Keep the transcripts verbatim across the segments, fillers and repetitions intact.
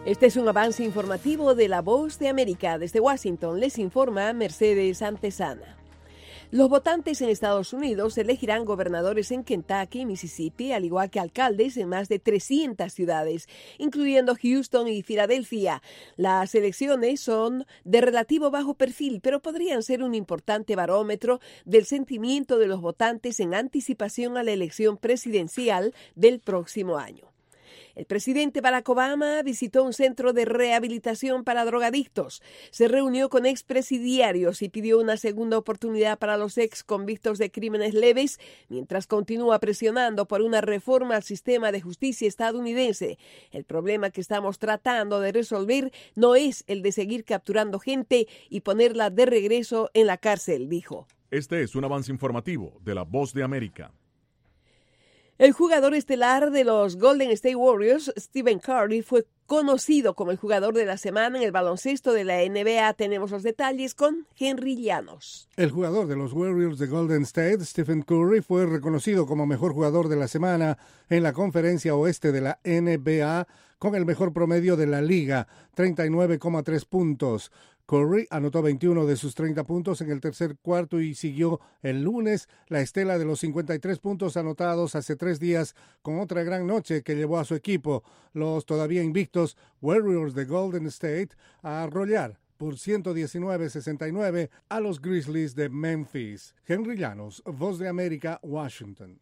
Este es un avance informativo de La Voz de América. Desde Washington les informa Mercedes Antesana. Los votantes en Estados Unidos elegirán gobernadores en Kentucky, Mississippi, al igual que alcaldes en más de trescientas ciudades, incluyendo Houston y Filadelfia. Las elecciones son de relativo bajo perfil, pero podrían ser un importante barómetro del sentimiento de los votantes en anticipación a la elección presidencial del próximo año. El presidente Barack Obama visitó un centro de rehabilitación para drogadictos, se reunió con expresidiarios y pidió una segunda oportunidad para los ex convictos de crímenes leves, mientras continúa presionando por una reforma al sistema de justicia estadounidense. El problema que estamos tratando de resolver no es el de seguir capturando gente y ponerla de regreso en la cárcel, dijo. Este es un avance informativo de La Voz de América. El jugador estelar de los Golden State Warriors, Stephen Curry, fue conocido como el jugador de la semana en el baloncesto de la N B A. Tenemos los detalles con Henry Llanos. El jugador de los Warriors de Golden State, Stephen Curry, fue reconocido como mejor jugador de la semana en la conferencia oeste de la N B A con el mejor promedio de la liga, treinta y nueve coma tres puntos. Curry anotó veintiuno de sus treinta puntos en el tercer cuarto y siguió el lunes la estela de los cincuenta y tres puntos anotados hace tres días con otra gran noche que llevó a su equipo, los todavía invictos Warriors de Golden State, a arrollar por ciento diecinueve a sesenta y nueve a los Grizzlies de Memphis. Henry Llanos, Voz de América, Washington.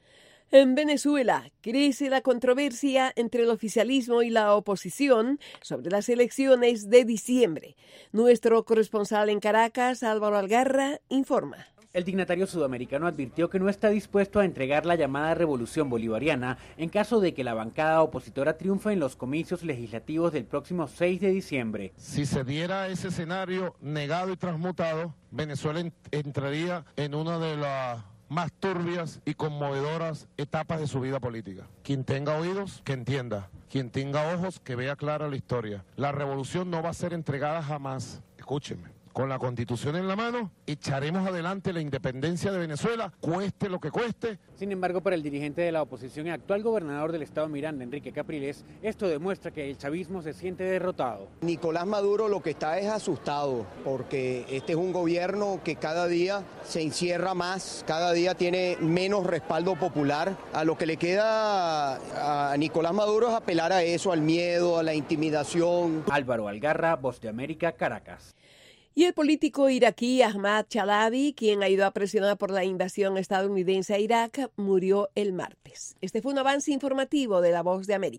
En Venezuela crece la controversia entre el oficialismo y la oposición sobre las elecciones de diciembre. Nuestro corresponsal en Caracas, Álvaro Algarra, informa. El dignatario sudamericano advirtió que no está dispuesto a entregar la llamada revolución bolivariana en caso de que la bancada opositora triunfe en los comicios legislativos del próximo seis de diciembre. Si se diera ese escenario negado y transmutado, Venezuela entraría en una de las más turbias y conmovedoras etapas de su vida política. Quien tenga oídos, que entienda. Quien tenga ojos, que vea clara la historia. La revolución no va a ser entregada jamás. Escúchenme. Con la Constitución en la mano, echaremos adelante la independencia de Venezuela, cueste lo que cueste. Sin embargo, para el dirigente de la oposición y actual gobernador del estado Miranda, Enrique Capriles, esto demuestra que el chavismo se siente derrotado. Nicolás Maduro lo que está es asustado, porque este es un gobierno que cada día se encierra más, cada día tiene menos respaldo popular. A lo que le queda a Nicolás Maduro es apelar a eso, al miedo, a la intimidación. Álvaro Algarra, Voz de América, Caracas. Y el político iraquí Ahmad Chalabi, quien ha ido a presionar por la invasión estadounidense a Irak, murió el martes. Este fue un avance informativo de La Voz de América.